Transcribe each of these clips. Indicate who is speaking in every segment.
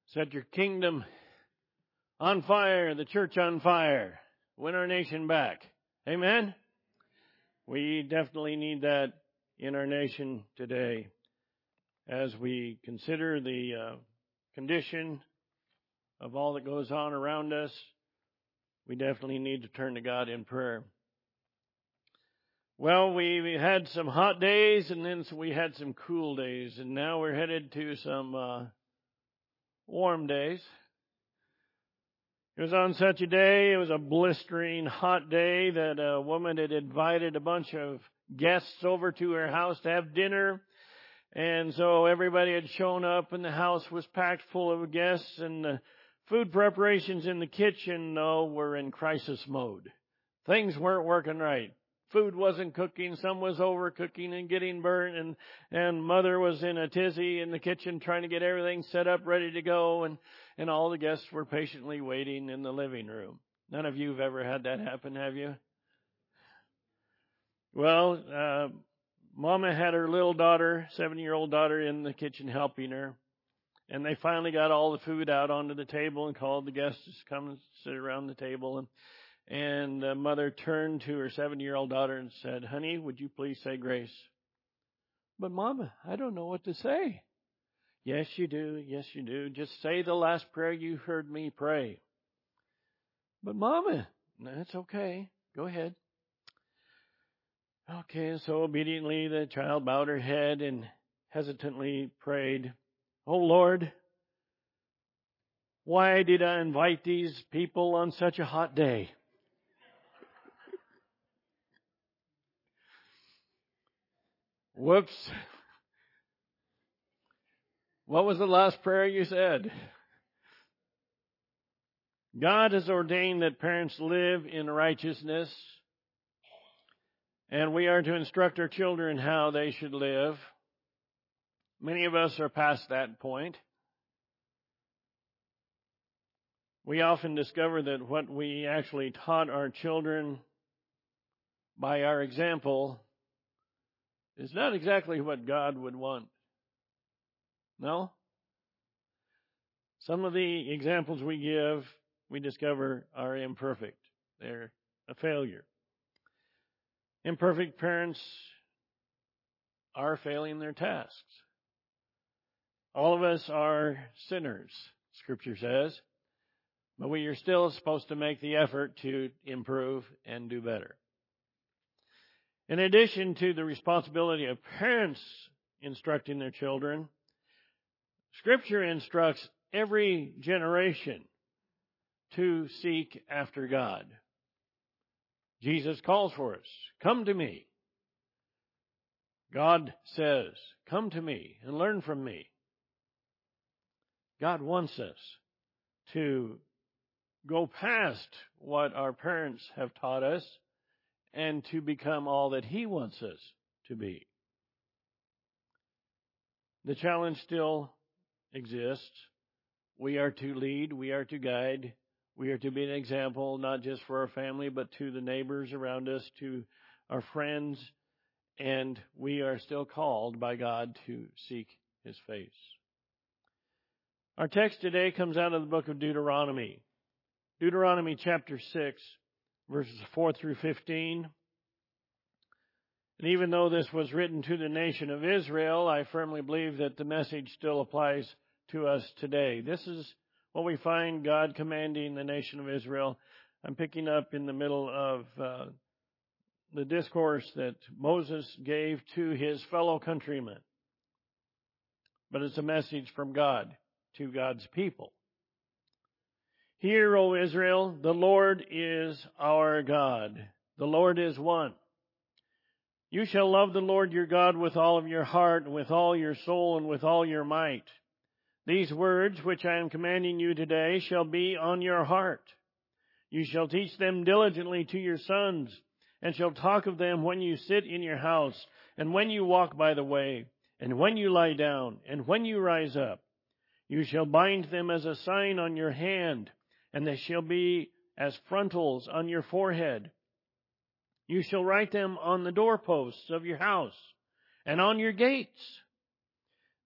Speaker 1: Set your kingdom on fire, the church on fire. Win our nation back. Amen? We definitely need that in our nation today as we consider the condition of all that goes on around us. We definitely need to turn to God in prayer. Well, we had some hot days, and then we had some cool days, and now we're headed to some warm days. It was on such a day, it was a blistering hot day, that a woman had invited a bunch of guests over to her house to have dinner. And so everybody had shown up, and the house was packed full of guests, and the food preparations in the kitchen, were in crisis mode. Things weren't working right. Food wasn't cooking, some was overcooking and getting burnt, and mother was in a tizzy in the kitchen trying to get everything set up, ready to go, and all the guests were patiently waiting in the living room. None of you have ever had that happen, have you? Well, Mama had her little daughter, 7-year-old daughter, in the kitchen helping her, and they finally got all the food out onto the table and called the guests to come and sit around the table. And mother turned to her 7-year-old daughter and said, "Honey, would you please say grace?" "But Mama, I don't know what to say." "Yes, you do. Yes, you do. Just say the last prayer you heard me pray." "But Mama." "That's okay. Go ahead." Okay, so obediently the child bowed her head and hesitantly prayed, "Oh Lord, why did I invite these people on such a hot day?" Whoops. What was the last prayer you said? God has ordained that parents live in righteousness, and we are to instruct our children how they should live. Many of us are past that point. We often discover that what we actually taught our children by our example is not exactly what God would want. No? Some of the examples we give, we discover are imperfect. They're a failure. Imperfect parents are failing their tasks. All of us are sinners, Scripture says, but we are still supposed to make the effort to improve and do better. In addition to the responsibility of parents instructing their children, Scripture instructs every generation to seek after God. Jesus calls for us, "Come to me." God says, "Come to me and learn from me." God wants us to go past what our parents have taught us and to become all that He wants us to be. The challenge still exists. We are to lead, we are to guide, we are to be an example, not just for our family, but to the neighbors around us, to our friends, and we are still called by God to seek His face. Our text today comes out of the book of Deuteronomy. Deuteronomy chapter 6, verses 4 through 15. And even though this was written to the nation of Israel, I firmly believe that the message still applies to us today. This is what we find God commanding the nation of Israel. I'm picking up in the middle of the discourse that Moses gave to his fellow countrymen. But it's a message from God to God's people. "Hear, O Israel, the Lord is our God. The Lord is one. You shall love the Lord your God with all of your heart, and with all your soul, and with all your might. These words which I am commanding you today shall be on your heart. You shall teach them diligently to your sons, and shall talk of them when you sit in your house, and when you walk by the way, and when you lie down, and when you rise up. You shall bind them as a sign on your hand, and they shall be as frontals on your forehead. You shall write them on the doorposts of your house and on your gates.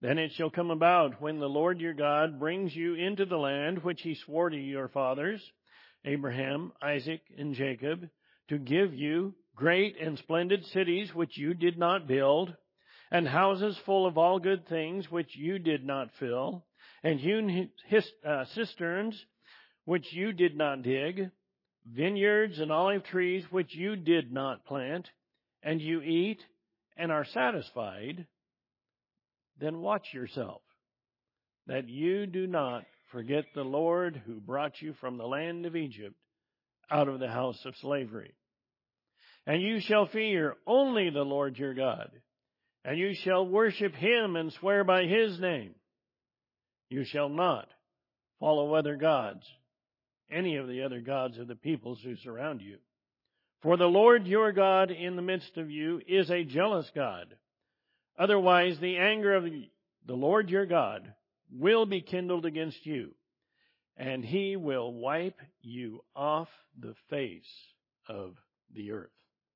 Speaker 1: Then it shall come about, when the Lord your God brings you into the land which he swore to your fathers, Abraham, Isaac, and Jacob, to give you great and splendid cities which you did not build, and houses full of all good things which you did not fill, and hewn cisterns which you did not dig, vineyards and olive trees which you did not plant, and you eat and are satisfied, then watch yourself, that you do not forget the Lord who brought you from the land of Egypt out of the house of slavery. And you shall fear only the Lord your God, and you shall worship him and swear by his name. You shall not follow other gods, any of the other gods of the peoples who surround you. For the Lord your God in the midst of you is a jealous God. Otherwise, the anger of the Lord your God will be kindled against you, and he will wipe you off the face of the earth.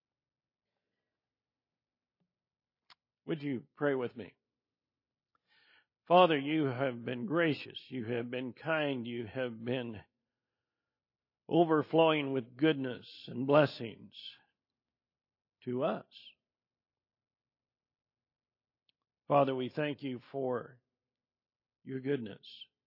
Speaker 1: Would you pray with me? Father, you have been gracious, you have been kind, you have been overflowing with goodness and blessings to us. Father, we thank you for your goodness.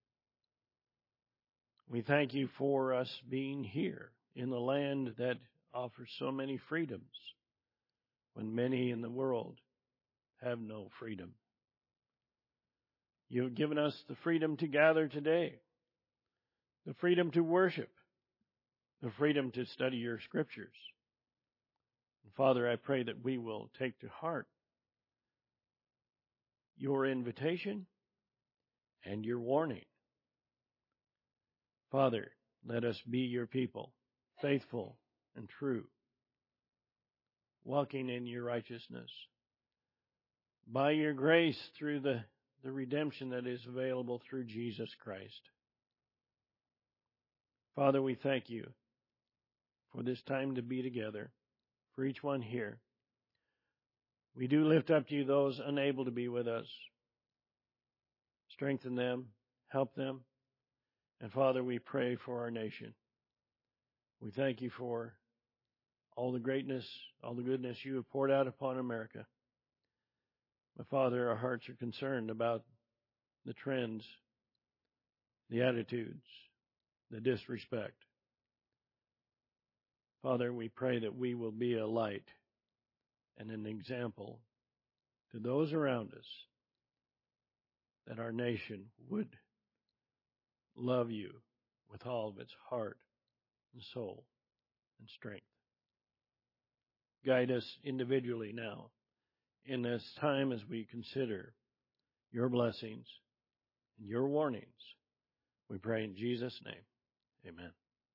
Speaker 1: We thank you for us being here in the land that offers so many freedoms, when many in the world have no freedom. You have given us the freedom to gather today, the freedom to worship, the freedom to study your scriptures. And Father, I pray that we will take to heart your invitation and your warning. Father, let us be your people, faithful and true, walking in your righteousness. By your grace, through the redemption that is available through Jesus Christ. Father, we thank you for this time to be together, for each one here. We do lift up to you those unable to be with us. Strengthen them, help them. And Father, we pray for our nation. We thank you for all the greatness, all the goodness you have poured out upon America. But Father, our hearts are concerned about the trends, the attitudes, the disrespect. Father, we pray that we will be a light and an example to those around us, that our nation would love you with all of its heart and soul and strength. Guide us individually now in this time as we consider your blessings and your warnings. We pray in Jesus' name. Amen.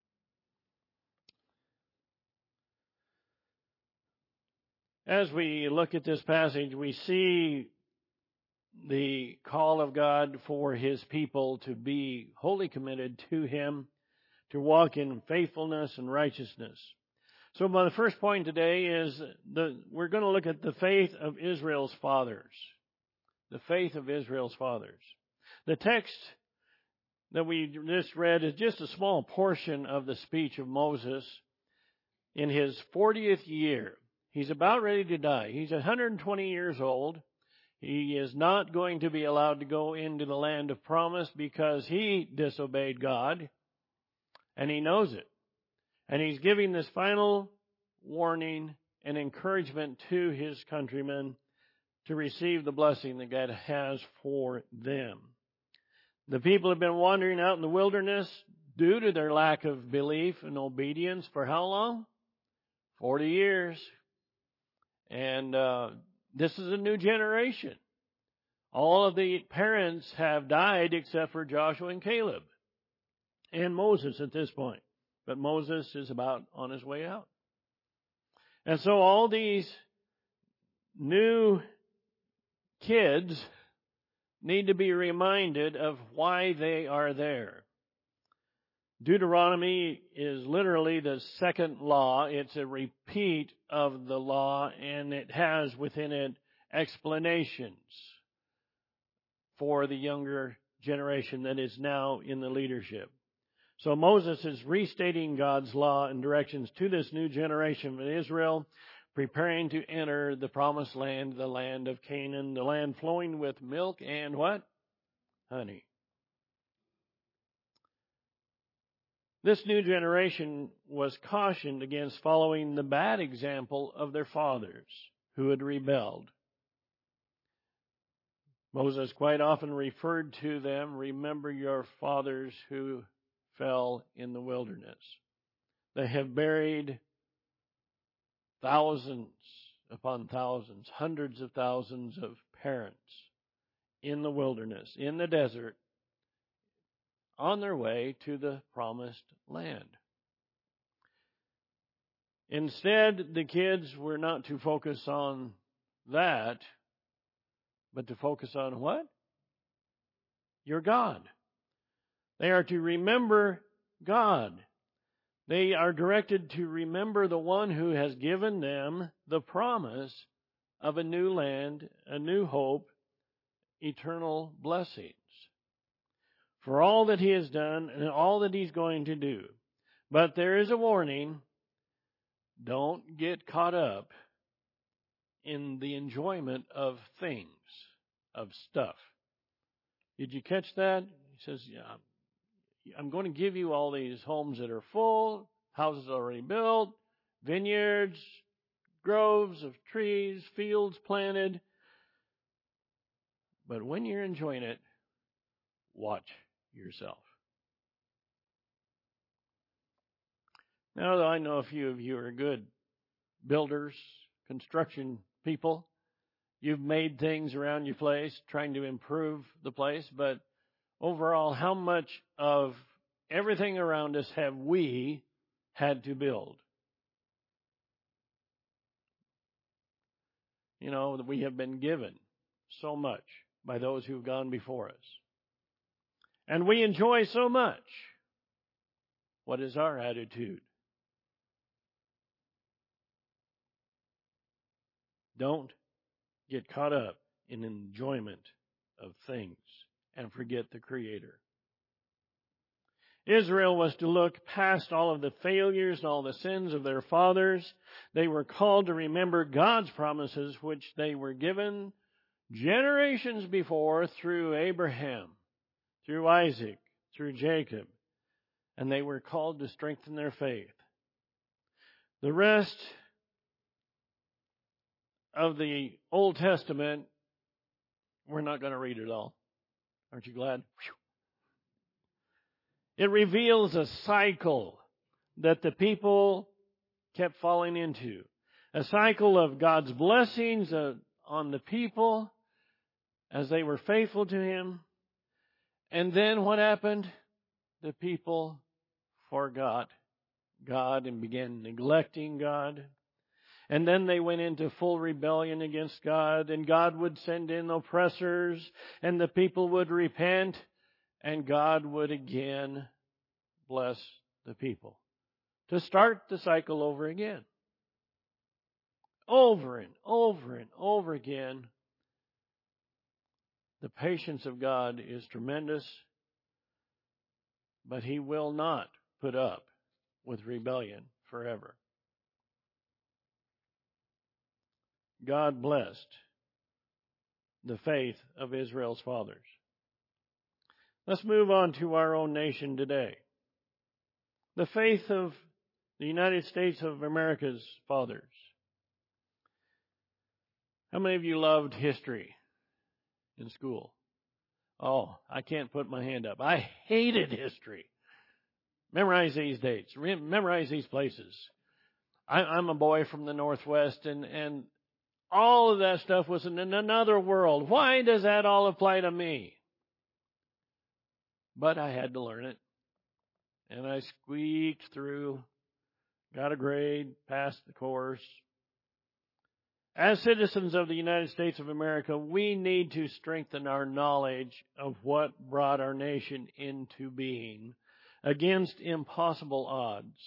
Speaker 1: As we look at this passage, we see the call of God for his people to be wholly committed to him, to walk in faithfulness and righteousness. So the first point today is we're going to look at the faith of Israel's fathers. The faith of Israel's fathers. The text that we just read is just a small portion of the speech of Moses in his 40th year. He's about ready to die. He's 120 years old. He is not going to be allowed to go into the land of promise because he disobeyed God, and he knows it. And he's giving this final warning and encouragement to his countrymen to receive the blessing that God has for them. The people have been wandering out in the wilderness due to their lack of belief and obedience for how long? 40 years. And this is a new generation. All of the parents have died except for Joshua and Caleb and Moses at this point. But Moses is about on his way out. And so all these new kids need to be reminded of why they are there. Deuteronomy is literally the second law. It's a repeat of the law, and it has within it explanations for the younger generation that is now in the leadership. So Moses is restating God's law and directions to this new generation of Israel, preparing to enter the promised land, the land of Canaan, the land flowing with milk and what? Honey. This new generation was cautioned against following the bad example of their fathers who had rebelled. Moses quite often referred to them, remember your fathers who fell in the wilderness. They have buried thousands upon thousands, hundreds of thousands of parents in the wilderness, in the desert, on their way to the promised land. Instead, the kids were not to focus on that, but to focus on what? Your God. They are to remember God. They are directed to remember the one who has given them the promise of a new land, a new hope, eternal blessings. For all that he has done and all that he's going to do. But there is a warning. Don't get caught up in the enjoyment of things, of stuff. Did you catch that? He says, yeah, I'm going to give you all these homes that are full, houses already built, vineyards, groves of trees, fields planted. But when you're enjoying it, watch yourself. Now, I know a few of you are good builders, construction people. You've made things around your place, trying to improve the place, but overall, how much of everything around us have we had to build? You know, we have been given so much by those who've gone before us. And we enjoy so much. What is our attitude? Don't get caught up in enjoyment of things and forget the Creator. Israel was to look past all of the failures and all the sins of their fathers. They were called to remember God's promises, which they were given generations before through Abraham, through Isaac, through Jacob. And they were called to strengthen their faith. The rest of the Old Testament, we're not going to read it all. Aren't you glad? It reveals a cycle that the people kept falling into. A cycle of God's blessings on the people as they were faithful to Him. And then what happened? The people forgot God and began neglecting God. And then they went into full rebellion against God, and God would send in oppressors, and the people would repent, and God would again bless the people. To start the cycle over again. Over and over and over again. The patience of God is tremendous, but He will not put up with rebellion forever. God blessed the faith of Israel's fathers. Let's move on to our own nation today. The faith of the United States of America's fathers. How many of you loved history in school? Oh, I can't put my hand up. I hated history. Memorize these dates. Memorize these places. I'm a boy from the Northwest, and all of that stuff was in another world. Why does that all apply to me? But I had to learn it. And I squeaked through, got a grade, passed the course. As citizens of the United States of America, we need to strengthen our knowledge of what brought our nation into being against impossible odds.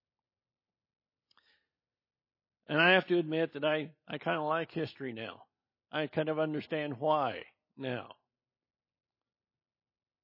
Speaker 1: And I have to admit that I kind of like history now. I kind of understand why now.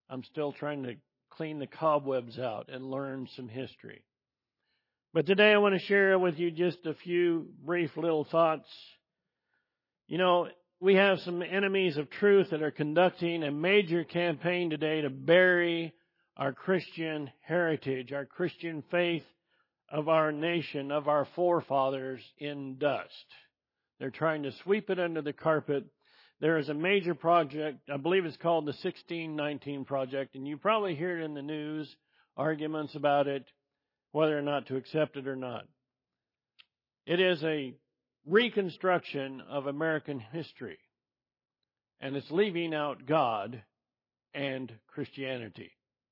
Speaker 1: I'm still trying to clean the cobwebs out and learn some history. But today I want to share with you just a few brief little thoughts. You know, we have some enemies of truth that are conducting a major campaign today to bury our Christian heritage, our Christian faith of our nation, of our forefathers in dust. They're trying to sweep it under the carpet. There is a major project, I believe it's called the 1619 Project, and you probably hear it in the news, arguments about it, whether or not to accept it or not. It is a reconstruction of American history, and it's leaving out God and Christianity.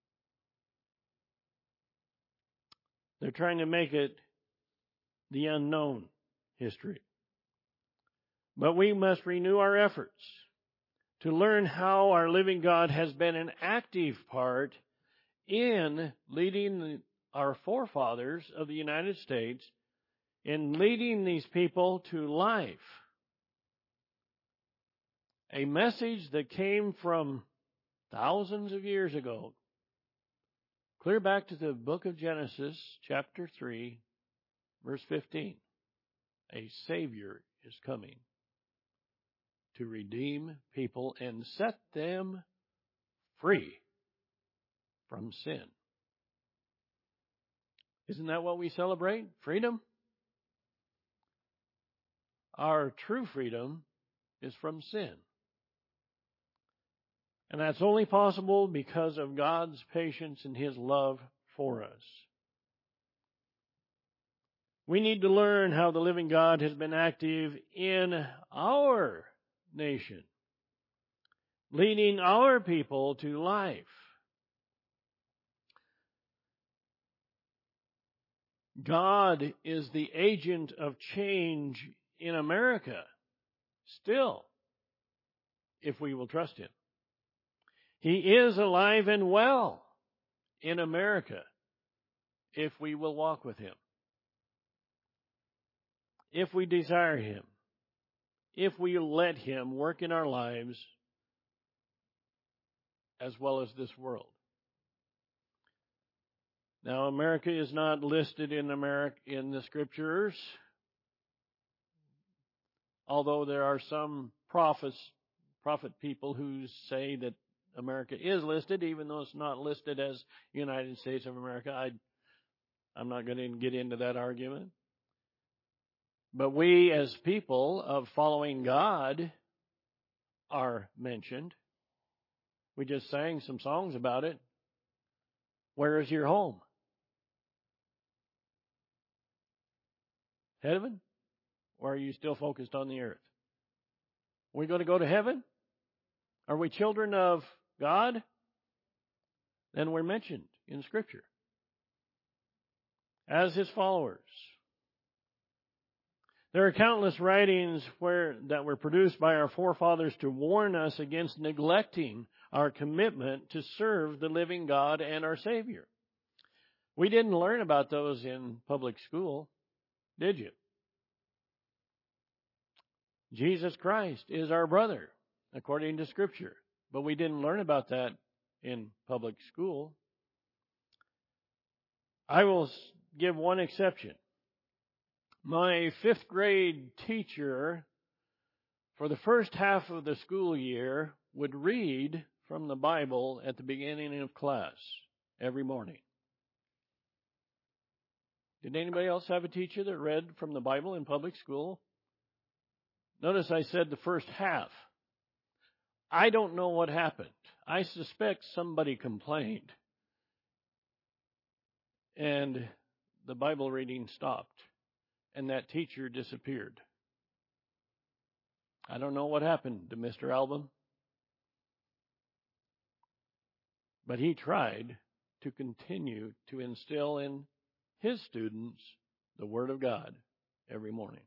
Speaker 1: They're trying to make it the unknown history. But we must renew our efforts to learn how our living God has been an active part in leading our forefathers of the United States, in leading these people to life. A message that came from thousands of years ago, clear back to the book of Genesis, chapter 3, verse 15. A Savior is coming to redeem people and set them free from sin. Isn't that what we celebrate? Freedom? Our true freedom is from sin. And that's only possible because of God's patience and His love for us. We need to learn how the living God has been active in our nation, leading our people to life. God is the agent of change in America, still, if we will trust Him. He is alive and well in America, if we will walk with Him. If we desire Him, if we let Him work in our lives as well as this world. Now, America is not listed in the Scriptures, although there are some prophet people who say that America is listed, even though it's not listed as United States of America. I'm not going to get into that argument. But we, as people of following God, are mentioned. We just sang some songs about it. Where is your home? Heaven? Or are you still focused on the earth? Are we going to go to heaven? Are we children of God? Then we're mentioned in Scripture as His followers. There are countless writings that were produced by our forefathers to warn us against neglecting our commitment to serve the living God and our Savior. We didn't learn about those in public school, did you? Jesus Christ is our brother, according to Scripture. But we didn't learn about that in public school. I will give one exception. My 5th grade teacher, for the first half of the school year, would read from the Bible at the beginning of class every morning. Did anybody else have a teacher that read from the Bible in public school? Notice I said the first half. I don't know what happened. I suspect somebody complained, and the Bible reading stopped, and that teacher disappeared. I don't know what happened to Mr. Album, but he tried to continue to instill in his students the Word of God every morning.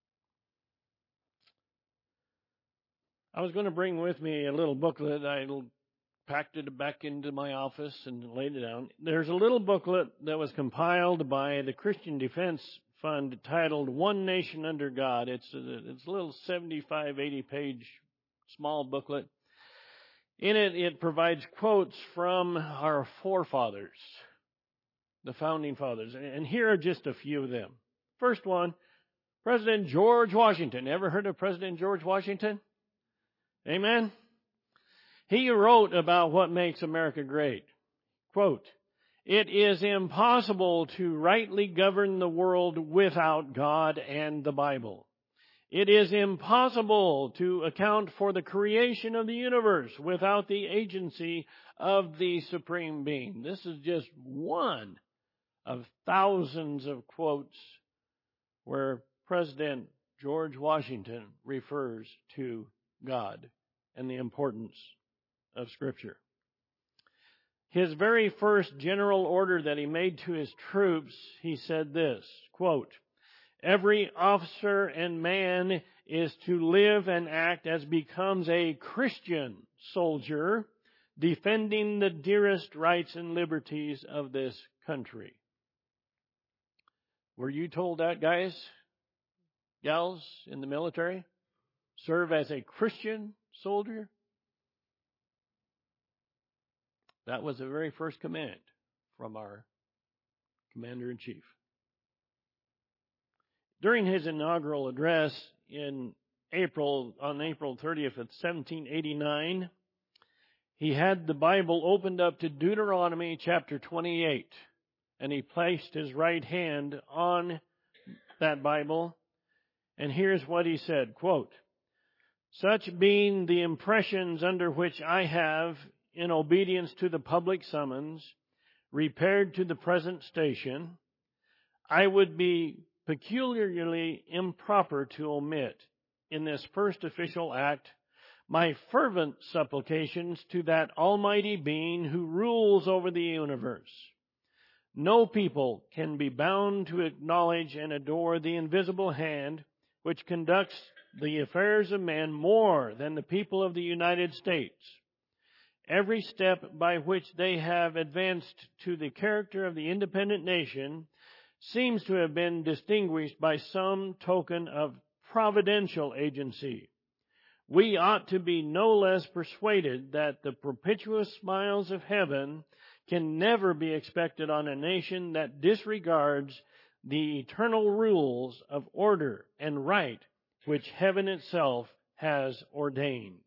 Speaker 1: I was going to bring with me a little booklet. I packed it back into my office and laid it down. There's a little booklet that was compiled by the Christian Defense Fund titled One Nation Under God. It's a little 75, 80-page small booklet. In it, it provides quotes from our forefathers, the founding fathers. And here are just a few of them. First one, President George Washington. Ever heard of President George Washington? Amen? He wrote about what makes America great. Quote, "It is impossible to rightly govern the world without God and the Bible. It is impossible to account for the creation of the universe without the agency of the Supreme Being." This is just one of thousands of quotes where President George Washington refers to God and the importance of Scripture. His very first general order that he made to his troops, he said this, quote, "Every officer and man is to live and act as becomes a Christian soldier, defending the dearest rights and liberties of this country." Were you told that, guys, gals in the military? Serve as a Christian soldier? That was the very first command from our commander-in-chief. During his inaugural address on April 30th of 1789, he had the Bible opened up to Deuteronomy chapter 28, and he placed his right hand on that Bible, and here's what he said, quote, "Such being the impressions under which I have, in obedience to the public summons, repaired to the present station, I would be peculiarly improper to omit, in this first official act, my fervent supplications to that Almighty Being who rules over the universe. No people can be bound to acknowledge and adore the invisible hand which conducts the affairs of men more than the people of the United States. Every step by which they have advanced to the character of the independent nation seems to have been distinguished by some token of providential agency. We ought to be no less persuaded that the perpetuous smiles of heaven can never be expected on a nation that disregards the eternal rules of order and right which heaven itself has ordained."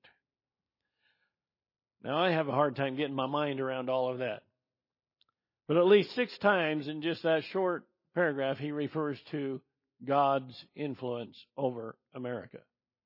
Speaker 1: Now, I have a hard time getting my mind around all of that. But at least 6 times in just that short paragraph, he refers to God's influence over America.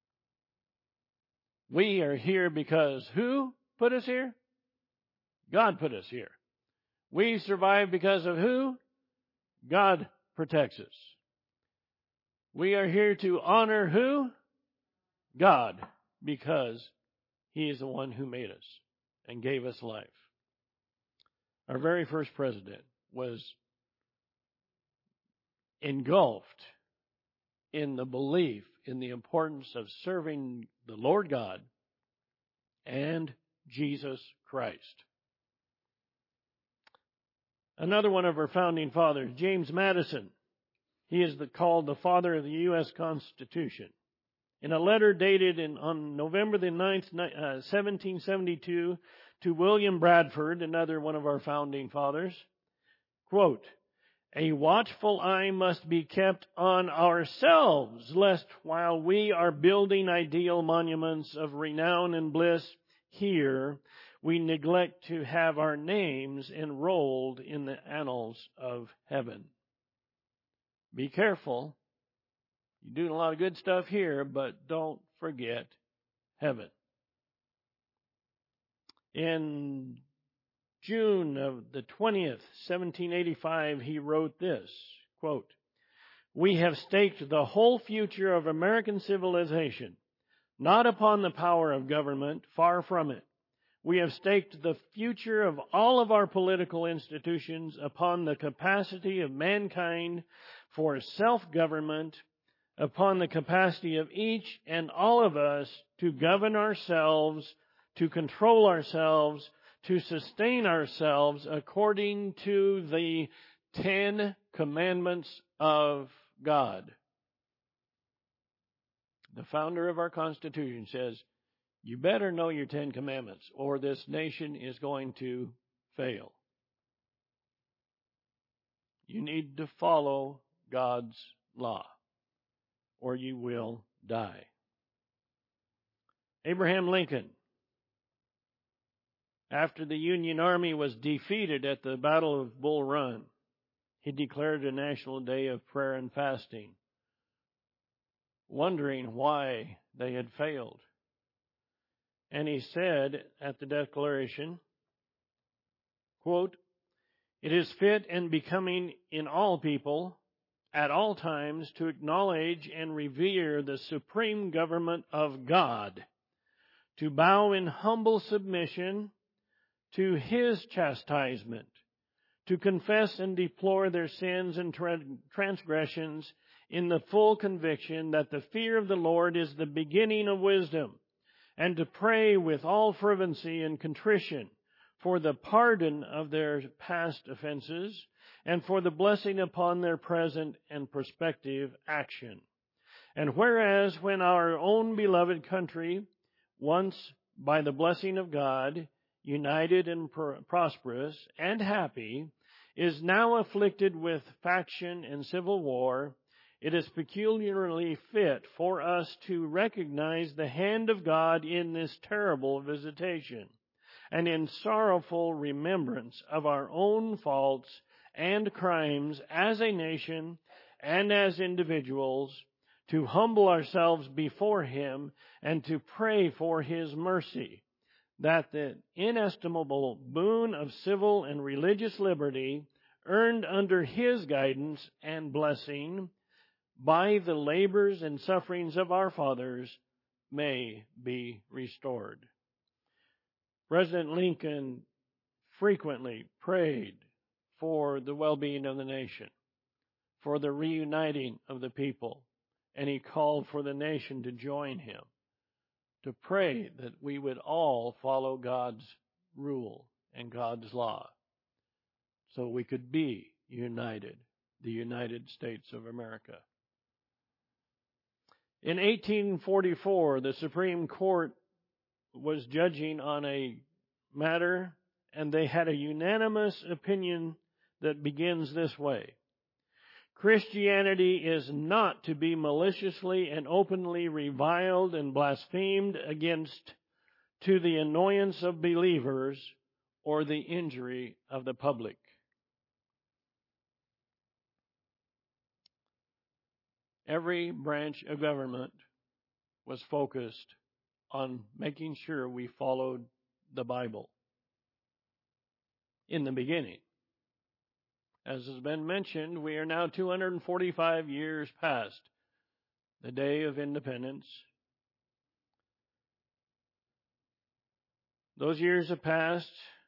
Speaker 1: We are here because who put us here? God put us here. We survive because of who? God protects us. We are here to honor who? God, because He is the one who made us and gave us life. Our very first president was engulfed in the belief in the importance of serving the Lord God and Jesus Christ. Another one of our founding fathers, James Madison, he is called the father of the U.S. Constitution. In a letter dated on November the 9th, 1772, to William Bradford, another one of our founding fathers, quote, "A watchful eye must be kept on ourselves, lest while we are building ideal monuments of renown and bliss here, we neglect to have our names enrolled in the annals of heaven." Be careful. You're doing a lot of good stuff here, but don't forget heaven. In June of the 20th, 1785, he wrote this, quote, "We have staked the whole future of American civilization, not upon the power of government, far from it. We have staked the future of all of our political institutions upon the capacity of mankind for self-government, upon the capacity of each and all of us to govern ourselves, to control ourselves, to sustain ourselves according to the 10 Commandments of God." The founder of our Constitution says, You better know your 10 Commandments, or this nation is going to fail. You need to follow God's law, or you will die. Abraham Lincoln, after the Union Army was defeated at the Battle of Bull Run, he declared a national day of prayer and fasting, wondering why they had failed. And he said at the declaration, quote, "It is fit and becoming in all people at all times to acknowledge and revere the supreme government of God, to bow in humble submission to His chastisement, to confess and deplore their sins and transgressions in the full conviction that the fear of the Lord is the beginning of wisdom, and to pray with all fervency and contrition for the pardon of their past offenses and for the blessing upon their present and prospective action. And whereas when our own beloved country, once by the blessing of God, united and prosperous and happy, is now afflicted with faction and civil war, it is peculiarly fit for us to recognize the hand of God in this terrible visitation, and in sorrowful remembrance of our own faults and crimes as a nation and as individuals, to humble ourselves before Him and to pray for His mercy, that the inestimable boon of civil and religious liberty, earned under His guidance and blessing by the labors and sufferings of our fathers, may be restored." President Lincoln frequently prayed for the well-being of the nation, for the reuniting of the people, and he called for the nation to join him, to pray that we would all follow God's rule and God's law, so we could be united, the United States of America. In 1844, the Supreme Court was judging on a matter, and they had a unanimous opinion that begins this way: Christianity is not to be maliciously and openly reviled and blasphemed against to the annoyance of believers or the injury of the public. Every branch of government was focused on making sure we followed the Bible in the beginning. As has been mentioned, we are now 245 years past the day of independence. Those years have passed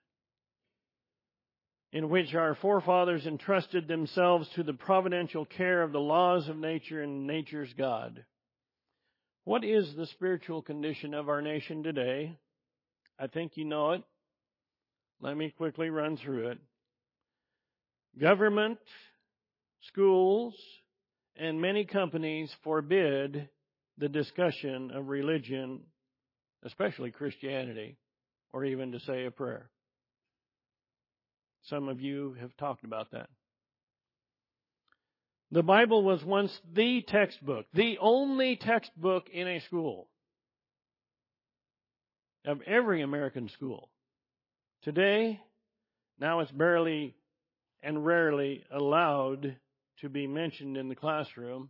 Speaker 1: in which our forefathers entrusted themselves to the providential care of the laws of nature and nature's God. What is the spiritual condition of our nation today? I think you know it. Let me quickly run through it. Government, schools, and many companies forbid the discussion of religion, especially Christianity, or even to say a prayer. Some of you have talked about that. The Bible was once the textbook, the only textbook in a school, of every American school. Today, now it's barely and rarely allowed to be mentioned in the classroom.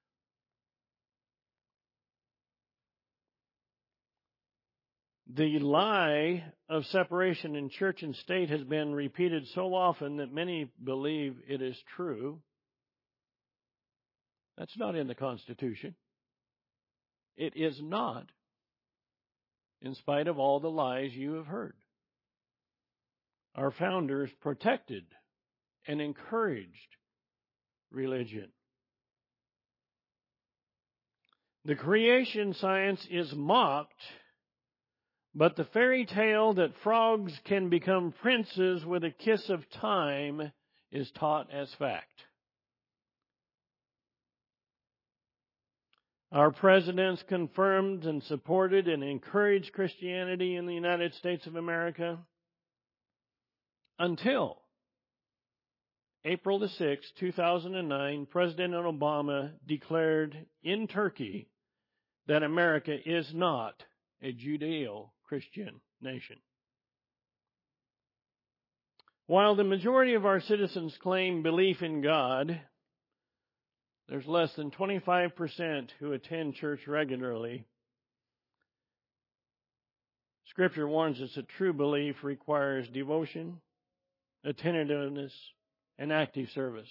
Speaker 1: The lie of separation in church and state has been repeated so often that many believe it is true. That's not in the Constitution. It is not, in spite of all the lies you have heard. Our founders protected and encouraged religion. The creation science is mocked, but the fairy tale that frogs can become princes with a kiss of time is taught as fact. Our presidents confirmed and supported and encouraged Christianity in the United States of America until April the 6th, 2009, President Obama declared in Turkey that America is not a Judeo-Christian nation. While the majority of our citizens claim belief in God, there's less than 25% who attend church regularly. Scripture warns us that true belief requires devotion, attentiveness, and active service.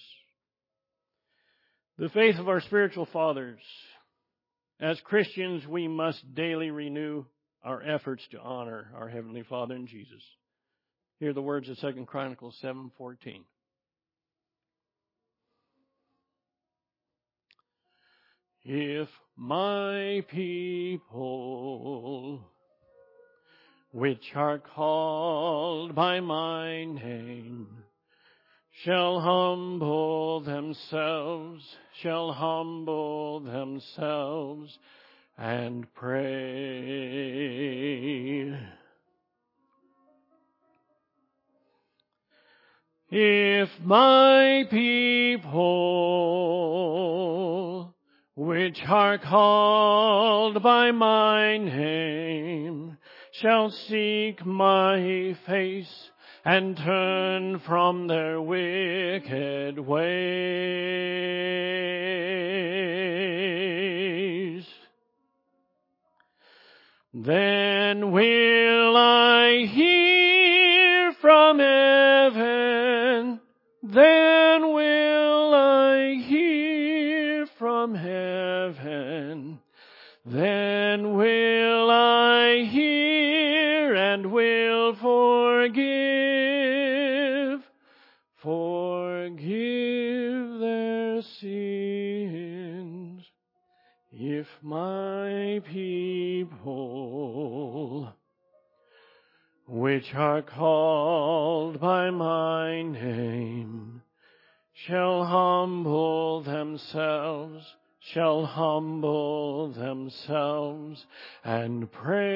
Speaker 1: The faith of our spiritual fathers. As Christians, we must daily renew our efforts to honor our Heavenly Father in Jesus. Hear the words of 2 Chronicles 7:14. If my people, which are called by my name, shall humble themselves and pray. If my people, which are called by my name, shall seek my face and turn from their wicked ways, then will I hear from heaven, then will I hear from heaven, then will I hear and will forgive their sins. If my people, which are called by my name, shall humble themselves and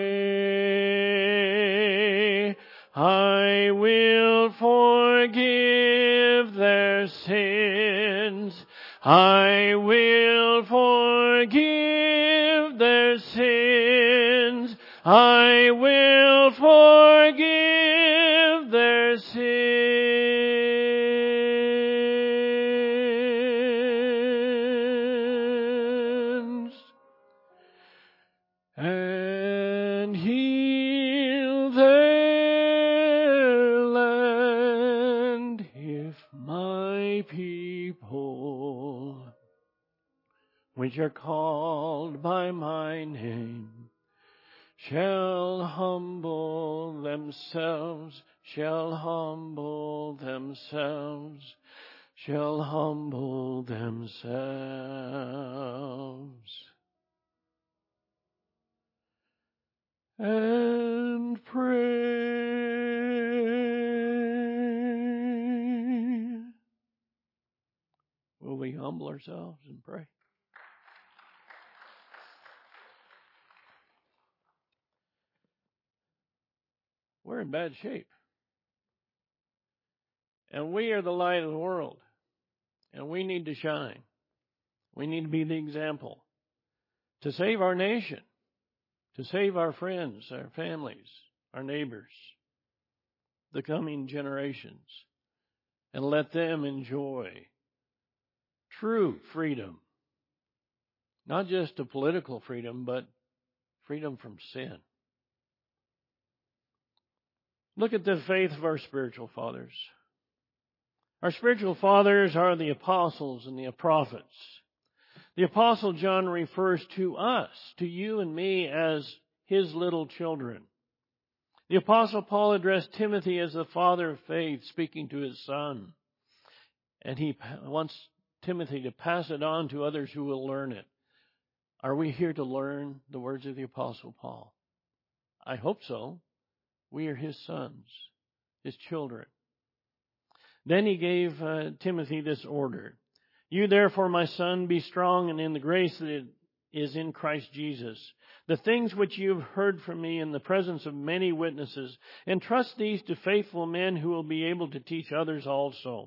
Speaker 1: pray, I will forgive their sins. I will forgive their sins. I will forgive their sins and heal their land. If my people, which are called by my name, shall humble themselves, and pray. Will we humble ourselves and pray? We're in bad shape. And we are the light of the world. And we need to shine. We need to be the example to save our nation, to save our friends, our families, our neighbors, the coming generations, and let them enjoy true freedom. Not just a political freedom, but freedom from sin. Look at the faith of our spiritual fathers. Our spiritual fathers are the apostles and the prophets. The Apostle John refers to us, to you and me, as his little children. The Apostle Paul addressed Timothy as the father of faith, speaking to his son. And he wants Timothy to pass it on to others who will learn it. Are we here to learn the words of the Apostle Paul? I hope so. We are his sons, his children. Then he gave Timothy this order. You therefore, my son, be strong and in the grace that is in Christ Jesus. The things which you have heard from me in the presence of many witnesses, entrust these to faithful men who will be able to teach others also.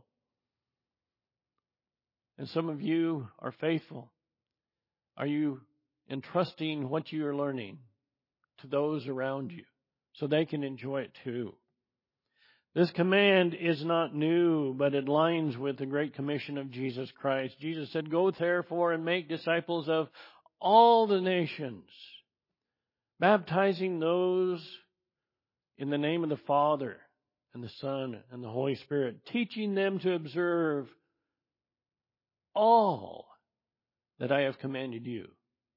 Speaker 1: And some of you are faithful. Are you entrusting what you are learning to those around you so they can enjoy it too? This command is not new, but it aligns with the Great Commission of Jesus Christ. Jesus said, "Go therefore and make disciples of all the nations, baptizing those in the name of the Father and the Son and the Holy Spirit, teaching them to observe all that I have commanded you.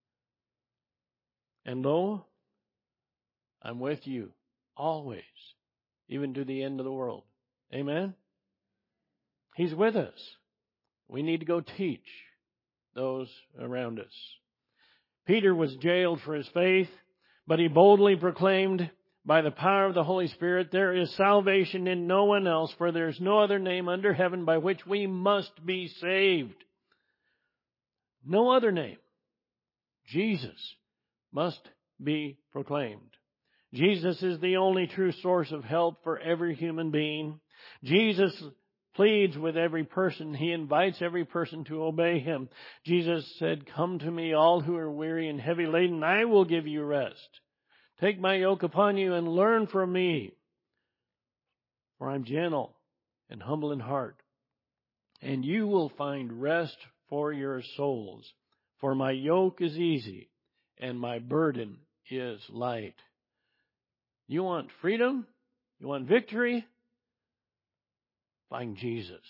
Speaker 1: And lo, I'm with you always, even to the end of the world." Amen? He's with us. We need to go teach those around us. Peter was jailed for his faith, but he boldly proclaimed, by the power of the Holy Spirit, "There is salvation in no one else, for there is no other name under heaven by which we must be saved." No other name. Jesus must be proclaimed. Jesus is the only true source of help for every human being. Jesus pleads with every person. He invites every person to obey him. Jesus said, "Come to me, all who are weary and heavy laden, I will give you rest. Take my yoke upon you and learn from me, for I'm gentle and humble in heart, and you will find rest for your souls. For my yoke is easy and my burden is light." You want freedom? You want victory? Find Jesus.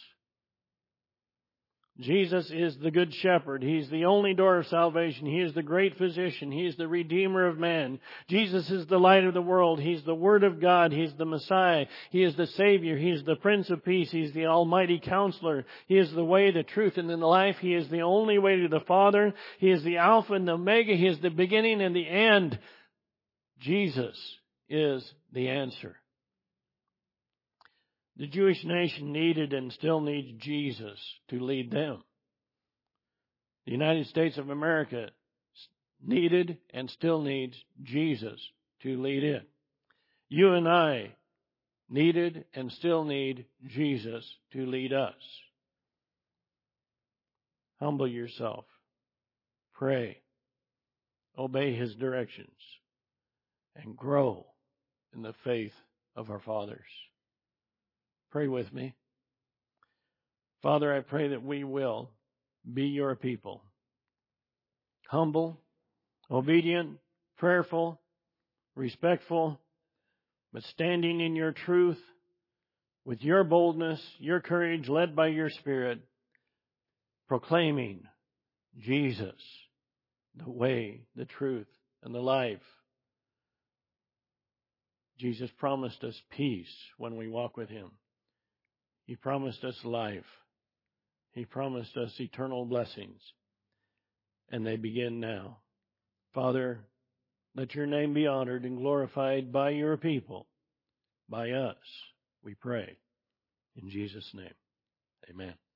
Speaker 1: Jesus is the good shepherd. He's the only door of salvation. He is the great physician. He is the redeemer of man. Jesus is the light of the world. He's the Word of God. He's the Messiah. He is the Savior. He is the Prince of Peace. He's the Almighty Counselor. He is the way, the truth, and the life. He is the only way to the Father. He is the Alpha and the Omega. He is the beginning and the end. Jesus is the answer. The Jewish nation needed and still needs Jesus to lead them. The United States of America needed and still needs Jesus to lead it. You and I needed and still need Jesus to lead us. Humble yourself. Pray. Obey his directions. And grow in the faith of our fathers. Pray with me. Father, I pray that we will be your people. Humble, obedient, prayerful, respectful, but standing in your truth with your boldness, your courage, led by your Spirit, proclaiming Jesus, the way, the truth, and the life. Jesus promised us peace when we walk with him. He promised us life. He promised us eternal blessings. And they begin now. Father, let your name be honored and glorified by your people, by us, we pray. In Jesus' name, amen.